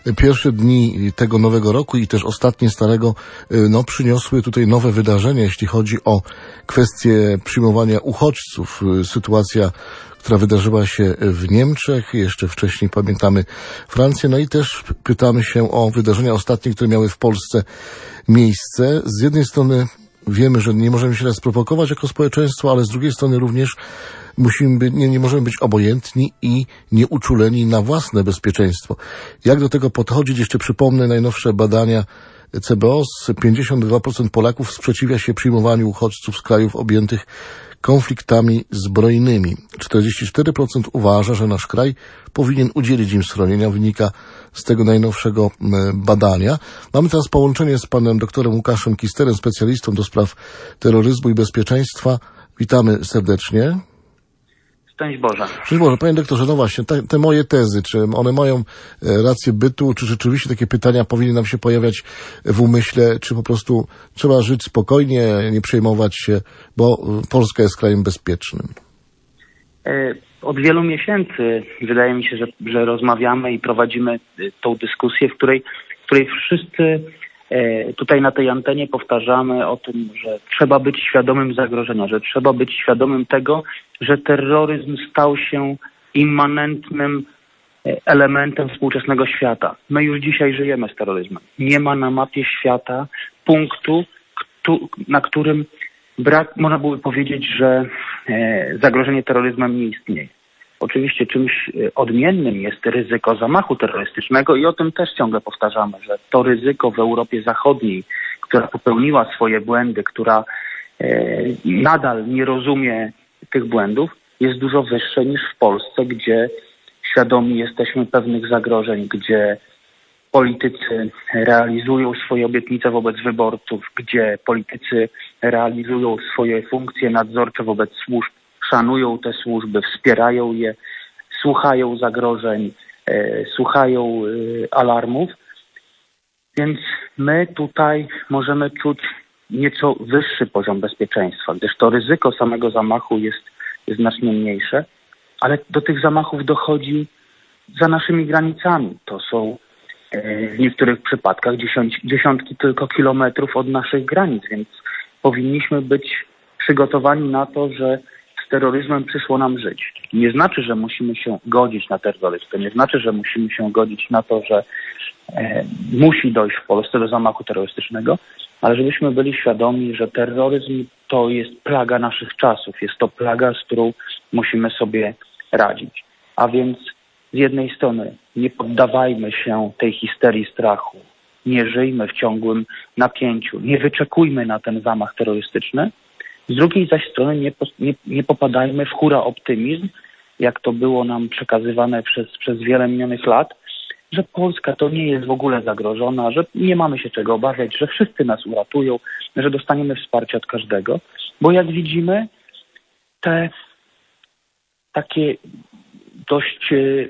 pierwsze dni tego nowego roku i też ostatnie starego, przyniosły tutaj nowe wydarzenia, jeśli chodzi o kwestię przyjmowania uchodźców. Sytuacja, która wydarzyła się w Niemczech, jeszcze wcześniej pamiętamy Francję, no i też pytamy się o wydarzenia ostatnie, które miały w Polsce miejsce. Z jednej strony wiemy, że nie możemy się teraz prowokować jako społeczeństwo, ale z drugiej strony również nie możemy być obojętni i nieuczuleni na własne bezpieczeństwo. Jak do tego podchodzić? Jeszcze przypomnę najnowsze badania CBOS. 52% Polaków sprzeciwia się przyjmowaniu uchodźców z krajów objętych konfliktami zbrojnymi. 44% uważa, że nasz kraj powinien udzielić im schronienia. Wynika z tego najnowszego badania. Mamy teraz połączenie z panem doktorem Łukaszem Kisterem, specjalistą do spraw terroryzmu i bezpieczeństwa. Witamy serdecznie. Szczęść Boże. Szczęść Boże. Panie doktorze, no właśnie, te moje tezy, czy one mają rację bytu, czy rzeczywiście takie pytania powinny nam się pojawiać w umyśle, czy po prostu trzeba żyć spokojnie, nie przejmować się, bo Polska jest krajem bezpiecznym? Od wielu miesięcy wydaje mi się, że rozmawiamy i prowadzimy tą dyskusję, w której wszyscy tutaj na tej antenie powtarzamy o tym, że trzeba być świadomym zagrożenia, że trzeba być świadomym tego, że terroryzm stał się immanentnym elementem współczesnego świata. My już dzisiaj żyjemy z terroryzmem. Nie ma na mapie świata punktu, na którym można byłoby powiedzieć, że zagrożenie terroryzmem nie istnieje. Oczywiście czymś odmiennym jest ryzyko zamachu terrorystycznego i o tym też ciągle powtarzamy, że to ryzyko w Europie Zachodniej, która popełniła swoje błędy, która nadal nie rozumie tych błędów, jest dużo wyższe niż w Polsce, gdzie świadomi jesteśmy pewnych zagrożeń, gdzie politycy realizują swoje obietnice wobec wyborców, gdzie politycy realizują swoje funkcje nadzorcze wobec służb, szanują te służby, wspierają je, słuchają zagrożeń, słuchają alarmów. Więc my tutaj możemy czuć nieco wyższy poziom bezpieczeństwa, gdyż to ryzyko samego zamachu jest znacznie mniejsze, ale do tych zamachów dochodzi za naszymi granicami. To są w niektórych przypadkach dziesiątki tylko kilometrów od naszych granic, więc powinniśmy być przygotowani na to, że z terroryzmem przyszło nam żyć. Nie znaczy, że musimy się godzić na terroryzm. To nie znaczy, że musimy się godzić na to, że musi dojść w Polsce do zamachu terrorystycznego, ale żebyśmy byli świadomi, że terroryzm to jest plaga naszych czasów. Jest to plaga, z którą musimy sobie radzić. A więc z jednej strony nie poddawajmy się tej histerii strachu, nie żyjmy w ciągłym napięciu, nie wyczekujmy na ten zamach terrorystyczny. Z drugiej zaś strony nie popadajmy w hura optymizm, jak to było nam przekazywane przez wiele minionych lat, że Polska to nie jest w ogóle zagrożona, że nie mamy się czego obawiać, że wszyscy nas uratują, że dostaniemy wsparcie od każdego. Bo jak widzimy, te takie dość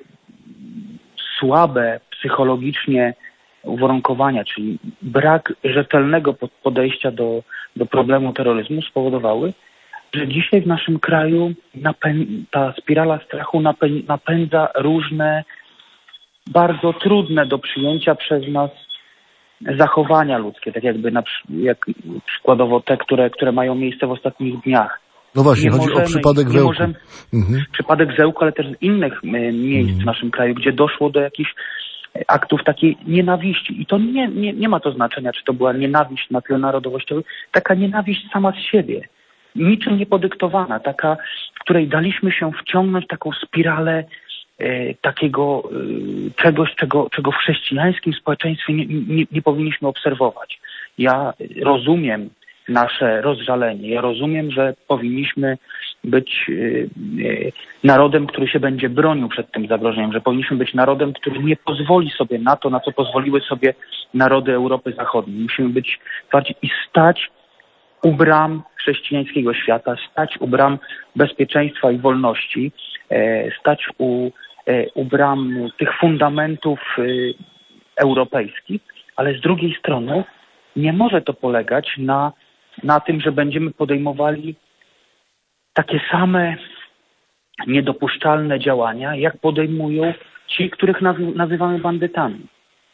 słabe psychologicznie uwarunkowania, czyli brak rzetelnego podejścia do problemu terroryzmu spowodowały, że dzisiaj w naszym kraju ta spirala strachu napędza różne bardzo trudne do przyjęcia przez nas zachowania ludzkie, tak jakby jak przykładowo te, które mają miejsce w ostatnich dniach. No właśnie, chodzi o przypadek Wełku. Przypadek Zełku, ale też z innych miejsc w naszym kraju, gdzie doszło do jakichś aktów takiej nienawiści. I to nie ma to znaczenia, czy to była nienawiść na tle narodowościowym. Taka nienawiść sama z siebie, niczym nie podyktowana, taka, w której daliśmy się wciągnąć w taką spiralę takiego czegoś, czego w chrześcijańskim społeczeństwie nie powinniśmy obserwować. Ja rozumiem nasze rozżalenie. Ja rozumiem, że powinniśmy być narodem, który się będzie bronił przed tym zagrożeniem, że powinniśmy być narodem, który nie pozwoli sobie na to, na co pozwoliły sobie narody Europy Zachodniej. Musimy być bardziej i stać u bram chrześcijańskiego świata, stać u bram bezpieczeństwa i wolności, stać u bram tych fundamentów europejskich, ale z drugiej strony nie może to polegać na tym, że będziemy podejmowali takie same niedopuszczalne działania, jak podejmują ci, których nazywamy bandytami.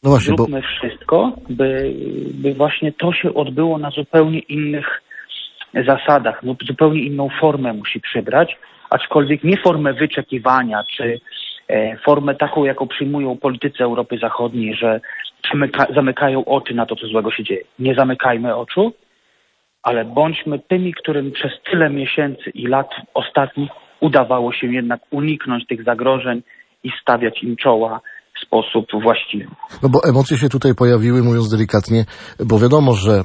No właśnie, zróbmy wszystko, by właśnie to się odbyło na zupełnie innych zasadach, no, zupełnie inną formę musi przybrać, aczkolwiek nie formę wyczekiwania, czy formę taką, jaką przyjmują politycy Europy Zachodniej, że zamykają oczy na to, co złego się dzieje. Nie zamykajmy oczu, ale bądźmy tymi, którym przez tyle miesięcy i lat ostatnich udawało się jednak uniknąć tych zagrożeń i stawiać im czoła w sposób właściwy. No bo emocje się tutaj pojawiły, mówiąc delikatnie, bo wiadomo, że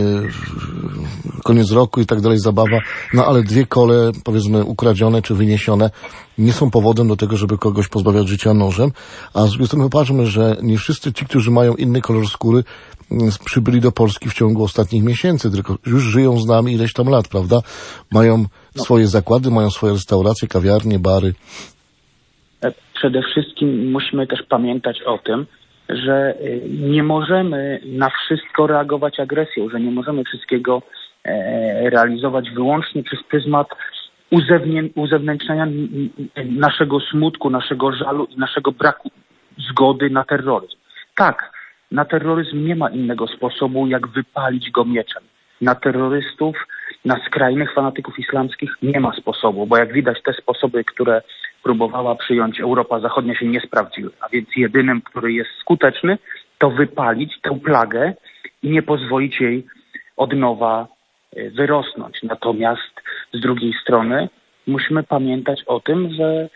koniec roku i tak dalej, zabawa, no ale 2 kole, powiedzmy, ukradzione czy wyniesione nie są powodem do tego, żeby kogoś pozbawiać życia nożem, a z drugiej strony popatrzmy, że nie wszyscy ci, którzy mają inny kolor skóry, przybyli do Polski w ciągu ostatnich miesięcy, tylko już żyją z nami ileś tam lat, prawda? Mają swoje zakłady, mają swoje restauracje, kawiarnie, bary. Przede wszystkim musimy też pamiętać o tym, że nie możemy na wszystko reagować agresją, że nie możemy wszystkiego realizować wyłącznie przez pryzmat uzewnętrzniania naszego smutku, naszego żalu i naszego braku zgody na terroryzm. Tak, na terroryzm nie ma innego sposobu, jak wypalić go mieczem. Na terrorystów, na skrajnych fanatyków islamskich nie ma sposobu, bo jak widać te sposoby, które próbowała przyjąć Europa Zachodnia, się nie sprawdziły. A więc jedynym, który jest skuteczny, to wypalić tę plagę i nie pozwolić jej od nowa wyrosnąć. Natomiast z drugiej strony musimy pamiętać o tym, że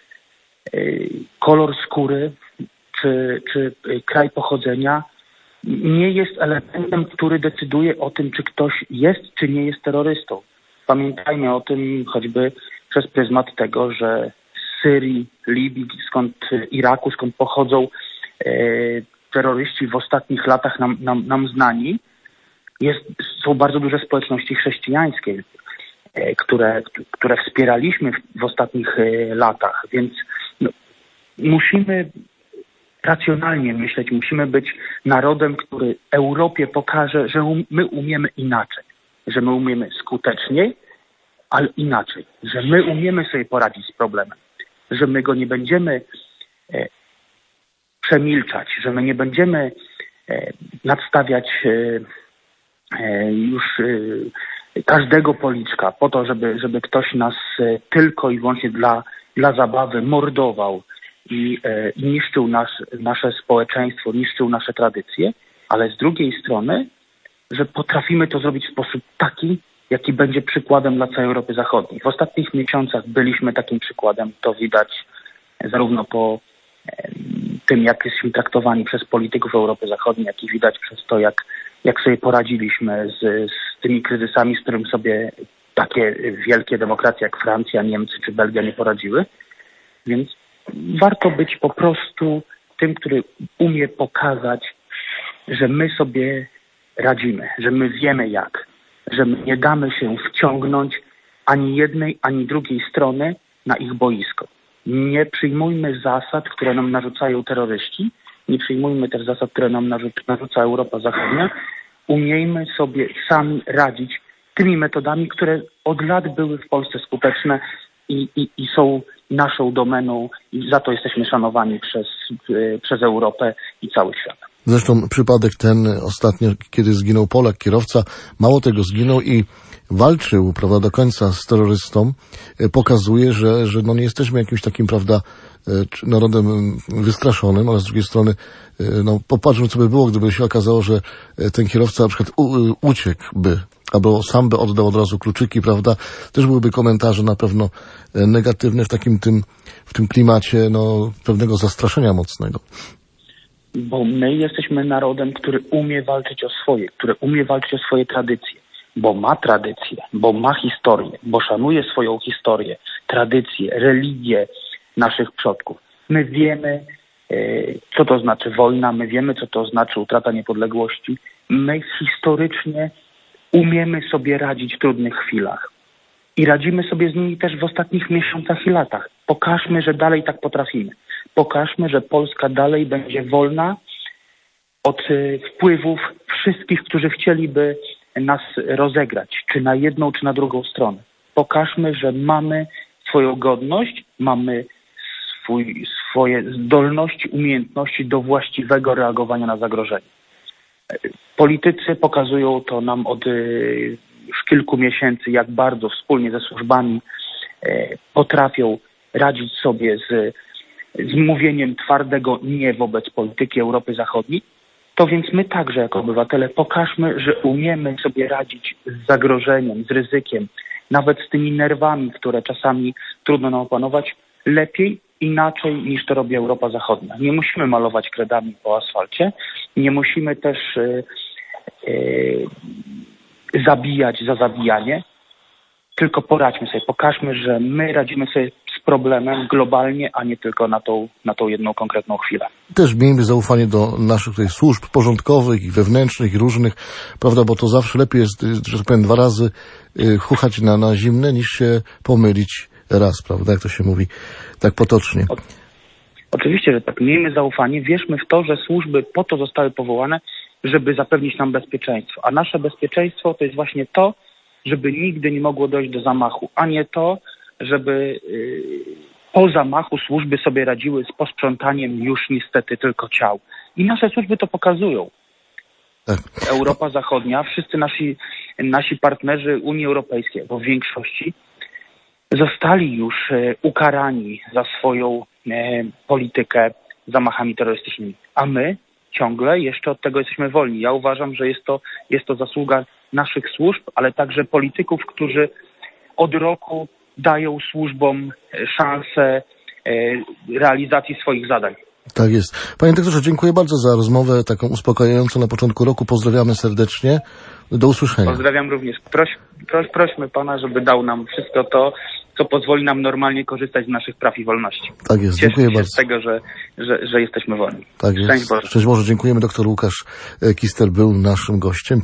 kolor skóry czy kraj pochodzenia nie jest elementem, który decyduje o tym, czy ktoś jest, czy nie jest terrorystą. Pamiętajmy o tym choćby przez pryzmat tego, że z Syrii, Libii, Iraku, skąd pochodzą terroryści w ostatnich latach nam znani, są bardzo duże społeczności chrześcijańskie, które wspieraliśmy w ostatnich latach, więc musimy racjonalnie myśleć, musimy być narodem, który Europie pokaże, że my umiemy inaczej, że my umiemy skuteczniej, ale inaczej, że my umiemy sobie poradzić z problemem, że my go nie będziemy przemilczać, że my nie będziemy nadstawiać już każdego policzka po to, żeby ktoś nas tylko i wyłącznie dla zabawy mordował i niszczył nasze społeczeństwo, niszczył nasze tradycje, ale z drugiej strony, że potrafimy to zrobić w sposób taki, jaki będzie przykładem dla całej Europy Zachodniej. W ostatnich miesiącach byliśmy takim przykładem. To widać zarówno po tym, jak jesteśmy traktowani przez polityków Europy Zachodniej, jak i widać przez to, jak sobie poradziliśmy z tymi kryzysami, z którym sobie takie wielkie demokracje jak Francja, Niemcy czy Belgia nie poradziły. Więc warto być po prostu tym, który umie pokazać, że my sobie radzimy, że my wiemy jak, że my nie damy się wciągnąć ani jednej, ani drugiej strony na ich boisko. Nie przyjmujmy zasad, które nam narzucają terroryści, nie przyjmujmy też zasad, które nam narzuca Europa Zachodnia. Umiejmy sobie sami radzić tymi metodami, które od lat były w Polsce skuteczne i są naszą domeną i za to jesteśmy szanowani przez Europę i cały świat. Zresztą przypadek ten ostatnio, kiedy zginął Polak, kierowca, mało tego zginął i walczył, prawda, do końca z terrorystą, pokazuje, że no nie jesteśmy jakimś takim, prawda, narodem wystraszonym, ale z drugiej strony, no popatrzmy, co by było, gdyby się okazało, że ten kierowca na przykład uciekłby, albo sam by oddał od razu kluczyki, prawda, też byłyby komentarze na pewno negatywne w tym klimacie, no, pewnego zastraszenia mocnego. Bo my jesteśmy narodem, który umie walczyć o swoje, który umie walczyć o swoje tradycje, bo ma tradycje, bo ma historię, bo szanuje swoją historię, tradycje, religię naszych przodków. My wiemy, co to znaczy wojna, my wiemy, co to znaczy utrata niepodległości. My historycznie umiemy sobie radzić w trudnych chwilach i radzimy sobie z nimi też w ostatnich miesiącach i latach. Pokażmy, że dalej tak potrafimy. Pokażmy, że Polska dalej będzie wolna od wpływów wszystkich, którzy chcieliby nas rozegrać, czy na jedną, czy na drugą stronę. Pokażmy, że mamy swoją godność, mamy swoje zdolności, umiejętności do właściwego reagowania na zagrożenie. Politycy pokazują to nam od już kilku miesięcy, jak bardzo wspólnie ze służbami potrafią radzić sobie z mówieniem twardego nie wobec polityki Europy Zachodniej. To więc my także jako obywatele pokażmy, że umiemy sobie radzić z zagrożeniem, z ryzykiem, nawet z tymi nerwami, które czasami trudno nam opanować, lepiej, inaczej niż to robi Europa Zachodnia. Nie musimy malować kredami po asfalcie, nie musimy też zabijać za zabijanie, tylko poradźmy sobie, pokażmy, że my radzimy sobie z problemem globalnie, a nie tylko na tą jedną konkretną chwilę. Też miejmy zaufanie do naszych tutaj służb porządkowych i wewnętrznych i różnych, prawda, bo to zawsze lepiej jest, że tak powiem, 2 razy chuchać na zimne, niż się pomylić raz, prawda, jak to się mówi tak potocznie. Oczywiście, że tak. Miejmy zaufanie, wierzmy w to, że służby po to zostały powołane, żeby zapewnić nam bezpieczeństwo. A nasze bezpieczeństwo to jest właśnie to, żeby nigdy nie mogło dojść do zamachu, a nie to, żeby po zamachu służby sobie radziły z posprzątaniem już niestety tylko ciał. I nasze służby to pokazują. Tak. Europa Zachodnia, wszyscy nasi partnerzy Unii Europejskiej, bo w większości zostali już ukarani za swoją politykę zamachami terrorystycznymi. A my ciągle jeszcze od tego jesteśmy wolni. Ja uważam, że jest to zasługa naszych służb, ale także polityków, którzy od roku dają służbom szansę realizacji swoich zadań. Tak jest. Panie doktorze, dziękuję bardzo za rozmowę taką uspokajającą na początku roku. Pozdrawiamy serdecznie. Do usłyszenia. Pozdrawiam również. Prośmy Pana, żeby dał nam wszystko to, co pozwoli nam normalnie korzystać z naszych praw i wolności. Tak jest, dziękuję bardzo. Z tego, że jesteśmy wolni. Tak jest. Szczęść Boże. Szczęść Boże, dziękujemy. Doktor Łukasz Kister był naszym gościem.